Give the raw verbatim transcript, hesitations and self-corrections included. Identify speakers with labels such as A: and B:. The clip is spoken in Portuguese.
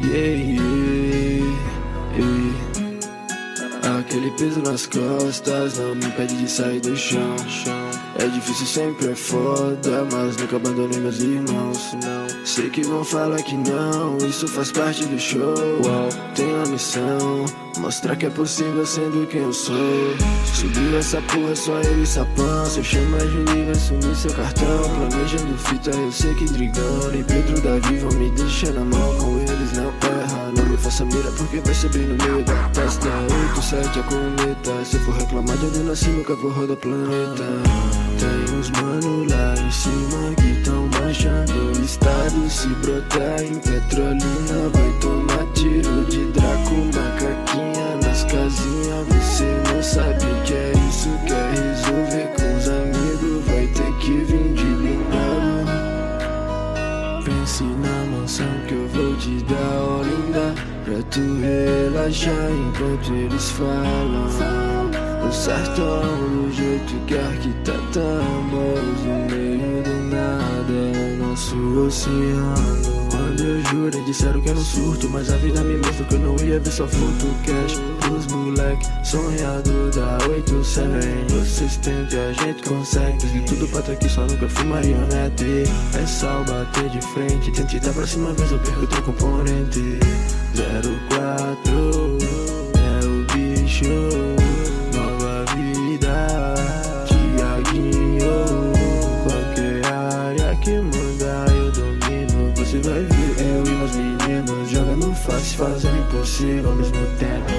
A: Yeah, yeah, yeah. Aquele peso nas costas não me impede de sair do chão. É difícil, sempre é foda, mas nunca abandonei meus irmãos. Não, sei que vão falar que não, isso faz parte do show. Tenho a missão, mostrar que é possível sendo quem eu sou. Subiu essa porra, só eu e Sapão. Se eu chamar Juninho, vai sumir seu cartão. Planejando fita, eu sei que Drigão e Pedro Davi vão me deixar na mão. Com eles não erra, não me faça mira, porque vai subir no meio da festa. Oito, sete, a cometa. Se for reclamar de onde eu nasci, nunca vou rodar planeta. Tem uns mano lá em cima que tão manchando o estado. Se brotar em Petrolina, vai tomar tiro de Draco. Macaquinha nas casinhas, você não sabe o que é isso. Quer resolver com os amigos, vai ter que vir de blindado. Pense na mansão que eu vou te dar, ó linda, pra tu relaxar enquanto eles falam. O sertão do jeito que arquitetamos, no meio do nada, nosso oceano. Quando eu juro, disseram que era um surto, mas a vida me mostrou que eu não ia ver só fruto. Cash pros moleque, sonhador da oito cem. Vocês tentam e a gente consegue. Fiz de tudo pra tá aqui, só nunca fui marionete. É só bater de frente, tente dar pra cima, vez eu perco teu componente. Zero quatro é o bicho. Você vai ver eu e meus meninos joga no fácil, fazendo impossível ao mesmo tempo.